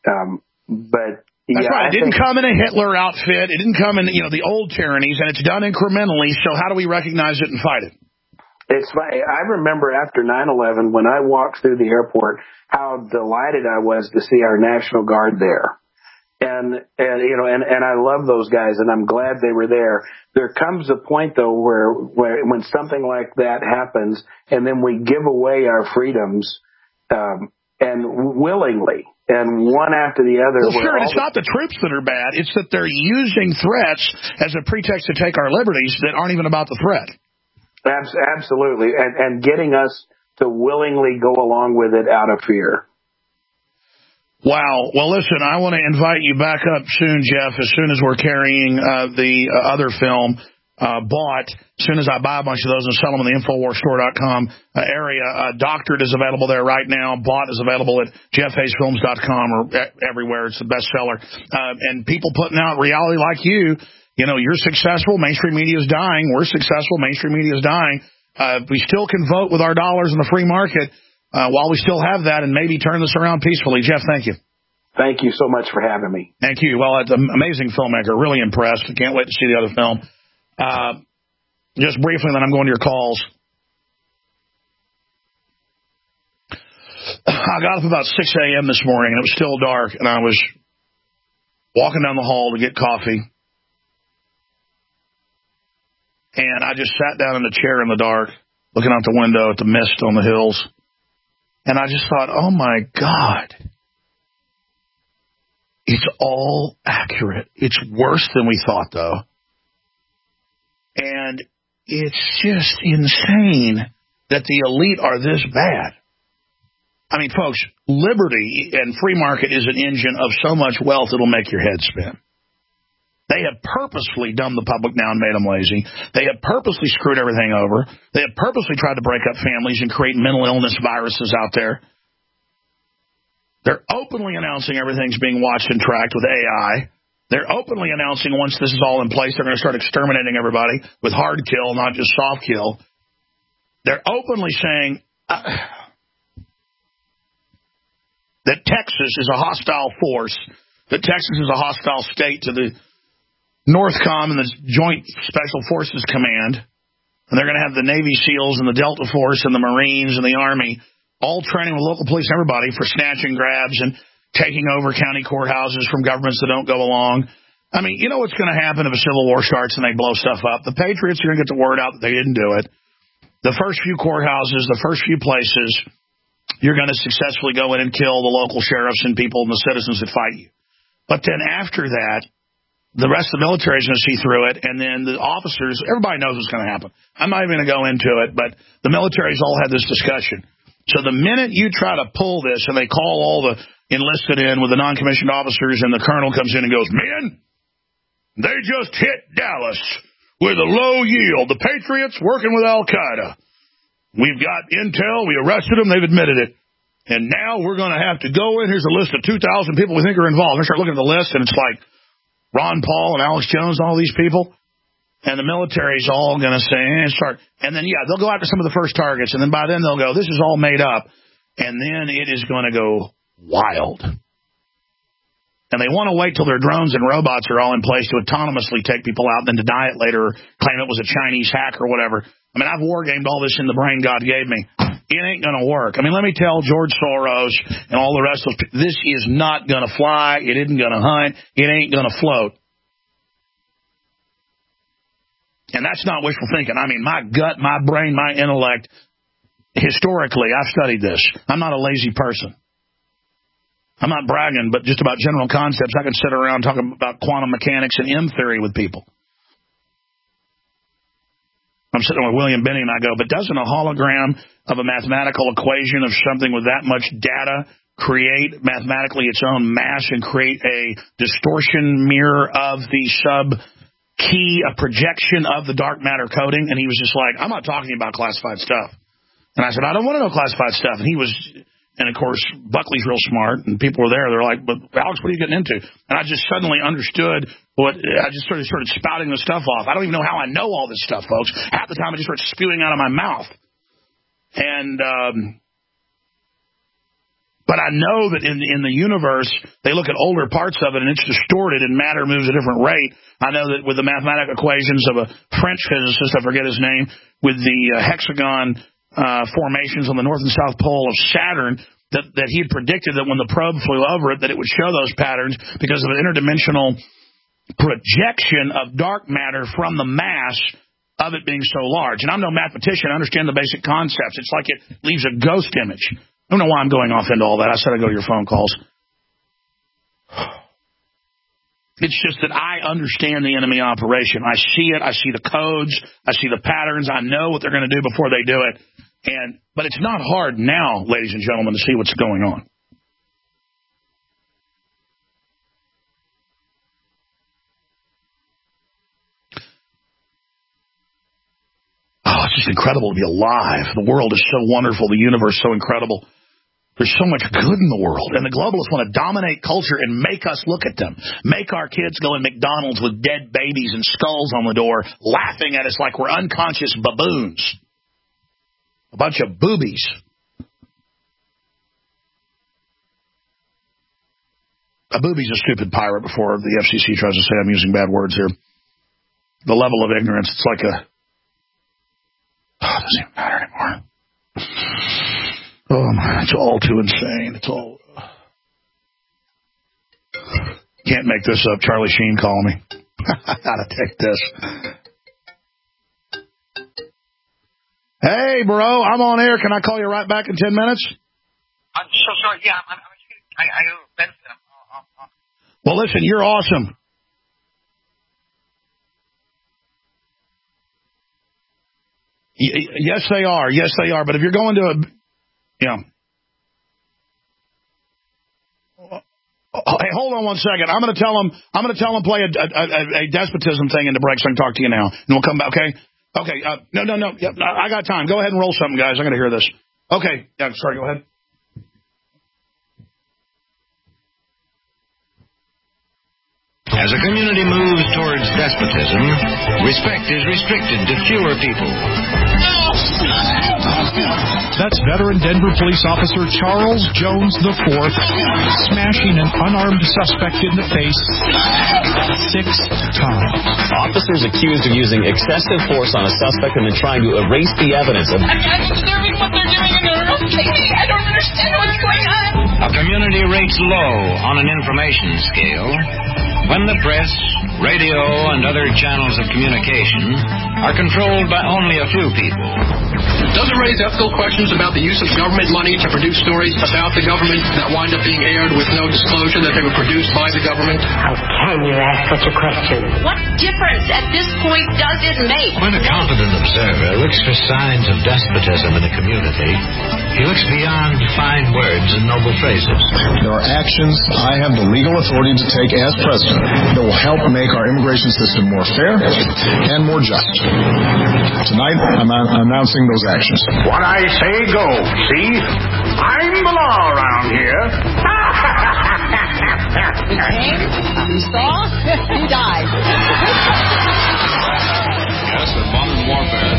Speaker 8: But
Speaker 3: that's right. It didn't come in a Hitler outfit. It didn't come in, the old tyrannies, and it's done incrementally. So how do we recognize it and fight it?
Speaker 8: It's funny. I remember after 9/11 when I walked through the airport, how delighted I was to see our National Guard there. And I love those guys, and I'm glad they were there. There comes a point, though, where when something like that happens, and then we give away our freedoms, and willingly, and one after the other.
Speaker 3: Well, sure, and it's not the troops that are bad. It's that they're using threats as a pretext to take our liberties that aren't even about the threat.
Speaker 8: Absolutely, and getting us to willingly go along with it out of fear.
Speaker 3: Wow. Well, listen, I want to invite you back up soon, Jeff, as soon as we're carrying the other film, Bought. As soon as I buy a bunch of those and sell them in the InfoWarsStore.com area. Doctored is available there right now. Bought is available at JeffHayesFilms.com or everywhere. It's the bestseller. And people putting out reality like you're successful. Mainstream media is dying. We're successful. Mainstream media is dying. We still can vote with our dollars in the free market. While we still have that, and maybe turn this around peacefully. Jeff, thank you.
Speaker 8: Thank you so much for having me.
Speaker 3: Thank you. Well, it's an amazing filmmaker. Really impressed. Can't wait to see the other film. Just briefly, then I'm going to your calls. I got up about 6 a.m. this morning, and it was still dark, and I was walking down the hall to get coffee. And I just sat down in a chair in the dark, looking out the window at the mist on the hills. And I just thought, oh, my God, it's all accurate. It's worse than we thought, though. And it's just insane that the elite are this bad. I mean, folks, liberty and free market is an engine of so much wealth it'll make your head spin. They have purposefully dumbed the public down, made them lazy. They have purposely screwed everything over. They have purposely tried to break up families and create mental illness viruses out there. They're openly announcing everything's being watched and tracked with AI. They're openly announcing once this is all in place, they're going to start exterminating everybody with hard kill, not just soft kill. They're openly saying that Texas is a hostile force, that Texas is a hostile state to the NORTHCOM and the Joint Special Forces Command, and they're going to have the Navy SEALs and the Delta Force and the Marines and the Army all training with local police and everybody for snatch and grabs and taking over county courthouses from governments that don't go along. I mean, you know what's going to happen if a civil war starts and they blow stuff up? The Patriots are going to get the word out that they didn't do it. The first few courthouses, the first few places, you're going to successfully go in and kill the local sheriffs and people and the citizens that fight you. But then after that, the rest of the military is going to see through it, and then the officers, everybody knows what's going to happen. I'm not even going to go into it, but the military's all had this discussion. So the minute you try to pull this and they call all the enlisted in with the non-commissioned officers and the colonel comes in and goes, men, they just hit Dallas with a low yield. The Patriots working with Al-Qaeda. We've got intel. We arrested them. They've admitted it. And now we're going to have to go in. Here's a list of 2,000 people we think are involved. I start looking at the list, and it's like Ron Paul and Alex Jones and all these people. And the military's all going to say, and then, yeah, they'll go after some of the first targets. And then by then they'll go, this is all made up. And then it is going to go wild. And they want to wait till their drones and robots are all in place to autonomously take people out and then deny it later, claim it was a Chinese hack or whatever. I mean, I've war-gamed all this in the brain God gave me. It ain't going to work. I mean, let me tell George Soros and all the rest of those people, this is not going to fly. It isn't going to hunt. It ain't going to float. And that's not wishful thinking. I mean, my gut, my brain, my intellect, historically, I've studied this. I'm not a lazy person. I'm not bragging, but just about general concepts. I can sit around talking about quantum mechanics and M theory with people. I'm sitting with William Benny and I go, but doesn't a hologram of a mathematical equation of something with that much data create mathematically its own mass and create a distortion mirror of the sub-key, a projection of the dark matter coding? And he was just like, I'm not talking about classified stuff. And I said, I don't want to know classified stuff. And he was... And, of course, Buckley's real smart, and people were there. They're like, but, Alex, what are you getting into? And I just suddenly understood I just started spouting the stuff off. I don't even know how I know all this stuff, folks. Half the time I just start spewing out of my mouth. And but I know that in the universe, they look at older parts of it, and it's distorted, and matter moves at a different rate. I know that with the mathematical equations of a French physicist, I forget his name, with the hexagon formations on the north and south pole of Saturn, that he had predicted that when the probe flew over it, that it would show those patterns because of an interdimensional projection of dark matter from the mass of it being so large. And I'm no mathematician. I understand the basic concepts. It's like it leaves a ghost image. I don't know why I'm going off into all that. I said I'd go to your phone calls. It's just that I understand the enemy operation. I see it. I see the codes. I see the patterns. I know what they're going to do before they do it. But it's not hard now, ladies and gentlemen, to see what's going on. Oh, it's just incredible to be alive. The world is so wonderful. The universe is so incredible. There's so much good in the world, and the globalists want to dominate culture and make us look at them. Make our kids go in McDonald's with dead babies and skulls on the door, laughing at us like we're unconscious baboons. A bunch of boobies. A boobie's a stupid pirate before the FCC tries to say I'm using bad words here. The level of ignorance, it's like a... Oh, it doesn't even matter anymore. Oh, my, it's all too insane. It's all... Can't make this up. Charlie Sheen calling me. I gotta take this. Hey, bro, I'm on air. Can I call you right back in 10 minutes?
Speaker 15: I'm so sorry. Yeah, I go to Benson.
Speaker 3: Well, listen, you're awesome. Yes, they are. Yes, they are. But if you're going to a... Yeah. Hey, hold on 1 second. I'm going to tell him play a despotism thing in the break so I can talk to you now. And we'll come back, okay? Okay. No. Yep, I got time. Go ahead and roll something, guys. I got to hear this. Okay. Yeah, sorry, go ahead.
Speaker 16: As a community moves towards despotism, respect is restricted to fewer people.
Speaker 17: That's veteran Denver police officer Charles Jones IV smashing an unarmed suspect in the face 6 times.
Speaker 18: Officers accused of using excessive force on a suspect and then trying to erase the evidence of...
Speaker 15: I'm observing what they're doing in their own case. I don't understand what's going on.
Speaker 16: A community rates low on an information scale when the press, radio, and other channels of communication are controlled by only a few people.
Speaker 19: Does it raise ethical questions about the use of government money to produce stories about the government that wind up being aired with no disclosure that they were produced by the government?
Speaker 20: How can you ask such a question?
Speaker 21: What difference at this point does it make?
Speaker 16: When a competent observer looks for signs of despotism in a community, he looks beyond fine words and noble phrases.
Speaker 22: There are actions I have the legal authority to take as president that will help make our immigration system more fair and more just. Tonight, I'm announcing those actions.
Speaker 23: What I say goes, see? I'm the law around here.
Speaker 21: He came, he saw, he died.
Speaker 16: Yes, the modern warfare.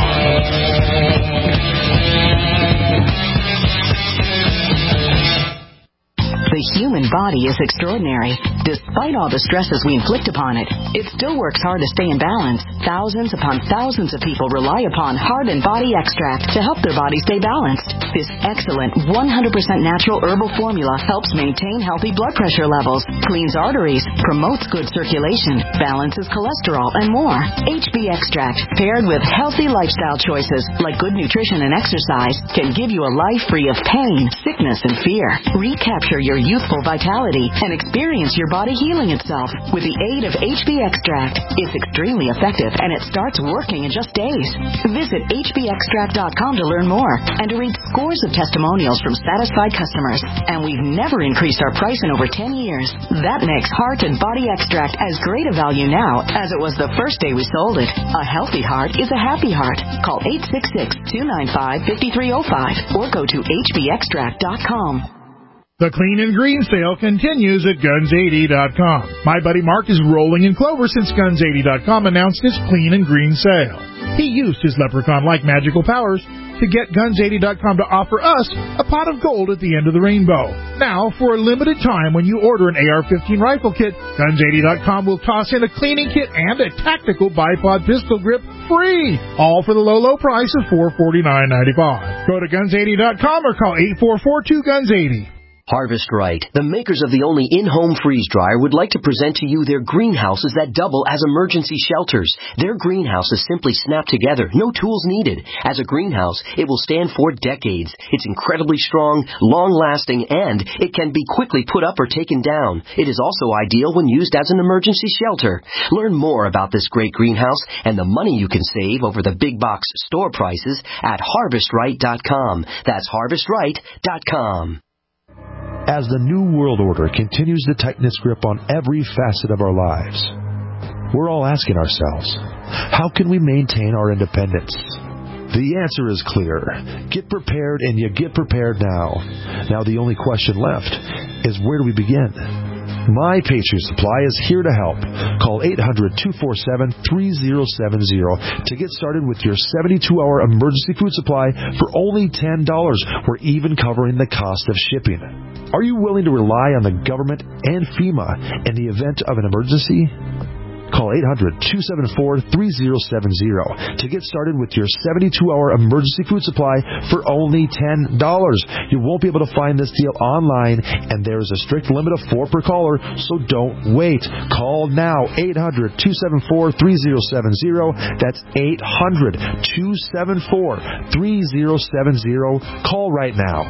Speaker 24: The human body is extraordinary. Despite all the stresses we inflict upon it, it still works hard to stay in balance. Thousands upon thousands of people rely upon Heart and Body Extract to help their body stay balanced. This excellent 100% natural herbal formula helps maintain healthy blood pressure levels, cleans arteries, promotes good circulation, balances cholesterol, and more. HB Extract, paired with healthy lifestyle choices like good nutrition and exercise, can give you a life free of pain, sickness, and fear. Recapture your youthful vitality and experience your body healing itself with the aid of HB Extract. It's extremely effective and it starts working in just days. Visit hbextract.com to learn more and to read scores of testimonials from satisfied customers. And we've never increased our price in over 10 years. That makes Heart and Body Extract as great a value now as it was the first day we sold it. A healthy heart is a happy heart. Call 866-295-5305 or go to hbextract.com.
Speaker 1: The Clean and Green sale continues at Guns80.com. My buddy Mark is rolling in clover since Guns80.com announced his Clean and Green sale. He used his leprechaun-like magical powers to get Guns80.com to offer us a pot of gold at the end of the rainbow. Now, for a limited time, when you order an AR-15 rifle kit, Guns80.com will toss in a cleaning kit and a tactical bipod pistol grip free, all for the low, low price of $449.95. Go to Guns80.com or call 844-2-GUNS80.
Speaker 25: Harvest Right, the makers of the only in-home freeze dryer, would like to present to you their greenhouses that double as emergency shelters. Their greenhouses simply snap together, no tools needed. As a greenhouse, it will stand for decades. It's incredibly strong, long-lasting, and it can be quickly put up or taken down. It is also ideal when used as an emergency shelter. Learn more about this great greenhouse and the money you can save over the big box store prices at harvestright.com. That's harvestright.com.
Speaker 14: As the New World Order continues to tighten its grip on every facet of our lives, we're all asking ourselves, how can we maintain our independence? The answer is clear. Get prepared, and you get prepared now. Now the only question left is, where do we begin? My Patriot Supply is here to help. Call 800-247-3070 to get started with your 72-hour emergency food supply for only $10. We're even covering the cost of shipping. Are you willing to rely on the government and FEMA in the event of an emergency? Call 800-274-3070 to get started with your 72-hour emergency food supply for only $10. You won't be able to find this deal online, and there is a strict limit of 4 per caller, so don't wait. Call now, 800-274-3070. That's 800-274-3070. Call right now.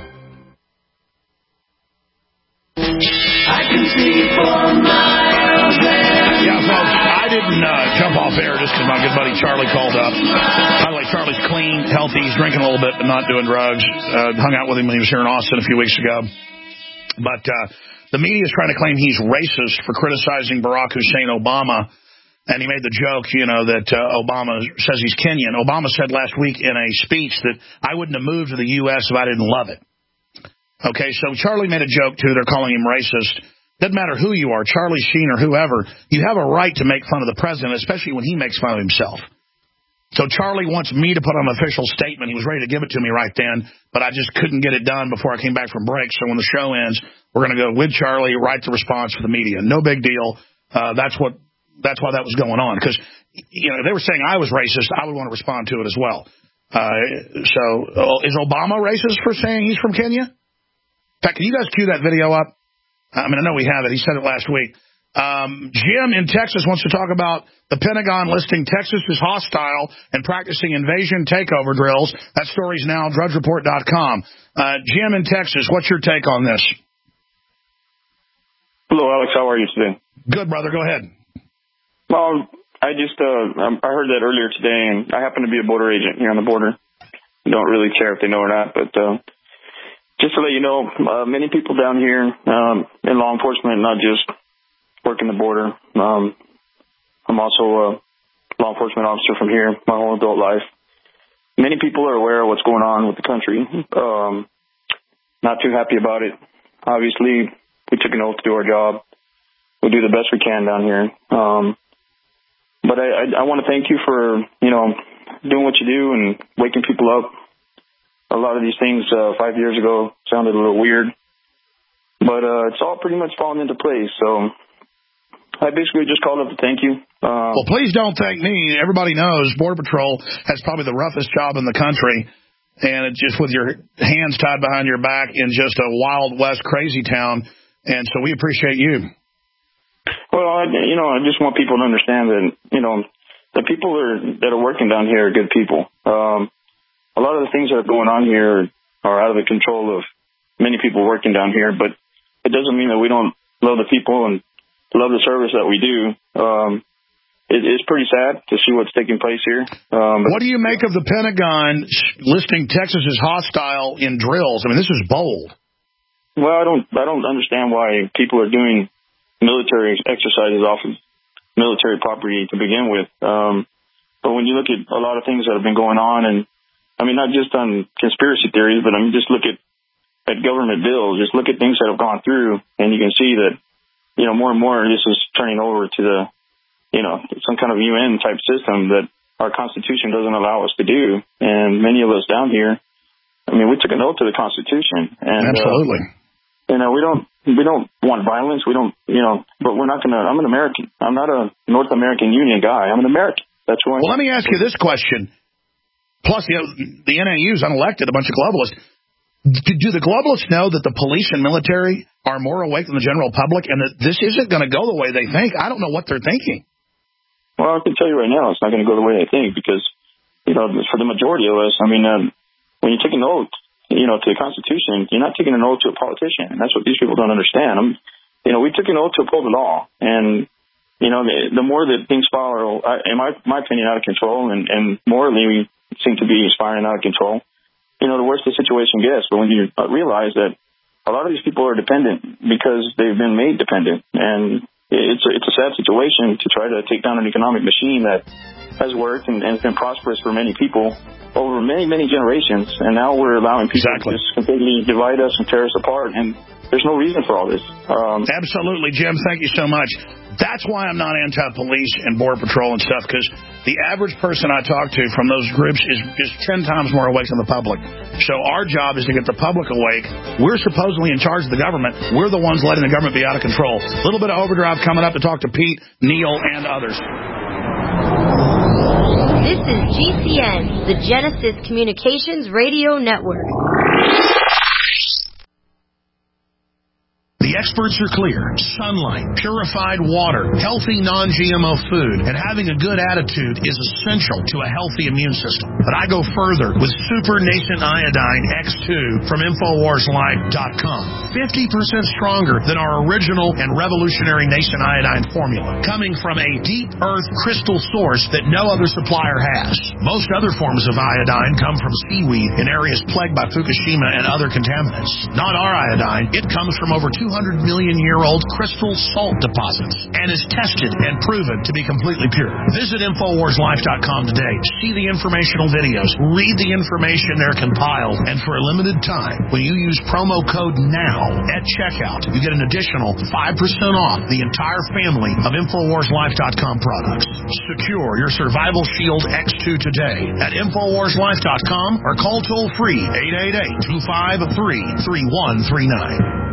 Speaker 15: I can see for miles and
Speaker 3: yeah, folks, I didn't jump off air just because my good buddy Charlie called up. By the way, Charlie's clean, healthy. He's drinking a little bit, but not doing drugs. Hung out with him when he was here in Austin a few weeks ago. But the media is trying to claim he's racist for criticizing Barack Hussein Obama. And he made the joke, that Obama says he's Kenyan. Obama said last week in a speech that I wouldn't have moved to the U.S. if I didn't love it. Okay, so Charlie made a joke, too. They're calling him racist. Doesn't matter who you are, Charlie Sheen or whoever, you have a right to make fun of the president, especially when he makes fun of himself. So Charlie wants me to put on an official statement. He was ready to give it to me right then, but I just couldn't get it done before I came back from break. So when the show ends, we're going to go with Charlie, write the response for the media. No big deal. That's why that was going on. Because, if they were saying I was racist, I would want to respond to it as well. So is Obama racist for saying he's from Kenya? In fact, can you guys cue that video up? I know we have it. He said it last week. Jim in Texas wants to talk about the Pentagon listing Texas as hostile and practicing invasion takeover drills. That story's now DrudgeReport.com. Jim in Texas, what's your take on this?
Speaker 2: Hello, Alex. How are you today?
Speaker 3: Good, brother. Go ahead.
Speaker 2: Well, I heard that earlier today, and I happen to be a border agent here on the border. I don't really care if they know or not, but just to let you know, many people down here in law enforcement, not just working the border. I'm also a law enforcement officer from here my whole adult life. Many people are aware of what's going on with the country. Not too happy about it. Obviously, we took an oath to do our job. We do the best we can down here. But I want to thank you for, doing what you do and waking people up. A lot of these things 5 years ago sounded a little weird, but it's all pretty much fallen into place. So I basically just called up to thank you.
Speaker 3: Well, please don't thank me. Everybody knows Border Patrol has probably the roughest job in the country, and it's just with your hands tied behind your back in just a Wild West crazy town, and so we appreciate you.
Speaker 2: Well, I just want people to understand that, the people that are working down here are good people. A lot of the things that are going on here are out of the control of many people working down here, but it doesn't mean that we don't love the people and love the service that we do. It's pretty sad to see what's taking place here.
Speaker 3: What do you make of the Pentagon listing Texas as hostile in drills? This is bold.
Speaker 2: Well, I don't understand why people are doing military exercises off of military property to begin with. But when you look at a lot of things that have been going on, and not just on conspiracy theories, but just look at government bills, just look at things that have gone through, and you can see that, more and more this is turning over to the, some kind of UN type system that our Constitution doesn't allow us to do. And many of us down here, we took an oath to the Constitution. And,
Speaker 3: absolutely.
Speaker 2: We don't want violence. We don't, but we're not going to, I'm an American. I'm not a North American Union guy. I'm an American. That's who I am.
Speaker 3: Well, let me ask you this question. Plus, the NAU's unelected, a bunch of globalists. Do the globalists know that the police and military are more awake than the general public and that this isn't going to go the way they think? I don't know what they're thinking.
Speaker 2: Well, I can tell you right now it's not going to go the way they think because, for the majority of us, when you take an oath, to the Constitution, you're not taking an oath to a politician. And that's what these people don't understand. We took an oath to uphold the law. And, the more that things spiral, in my opinion, out of control and morally we seem to be spiraling out of control, the worse the situation gets. But when you realize that a lot of these people are dependent because they've been made dependent, and it's a sad situation to try to take down an economic machine that has worked and has been prosperous for many people over many, many generations, and now we're allowing people to just completely divide us and tear us apart, and there's no reason for all this.
Speaker 3: Absolutely, Jim. Thank you so much. That's why I'm not anti-police and Border Patrol and stuff, because the average person I talk to from those groups is just 10 times more awake than the public. So our job is to get the public awake. We're supposedly in charge of the government. We're the ones letting the government be out of control. A little bit of overdrive coming up to talk to Pete, Neil, and others.
Speaker 4: This is GCN, the Genesis Communications Radio Network.
Speaker 5: The experts are clear. Sunlight, purified water, healthy non-GMO food, and having a good attitude is essential to a healthy immune system. But I go further with Super Nascent Iodine X2 from InfoWarsLife.com. 50% stronger than our original and revolutionary Nascent Iodine formula, coming from a deep earth crystal source that no other supplier has. Most other forms of iodine come from seaweed in areas plagued by Fukushima and other contaminants. Not our iodine. It comes from over 200 million-year-old crystal salt deposits and is tested and proven to be completely pure. Visit InfoWarsLife.com today. See the informational videos. Read the information they're compiled. And for a limited time, when you use promo code NOW at checkout, you get an additional 5% off the entire family of InfoWarsLife.com products. Secure your Survival Shield X2 today at InfoWarsLife.com or call toll-free 888-253-3139.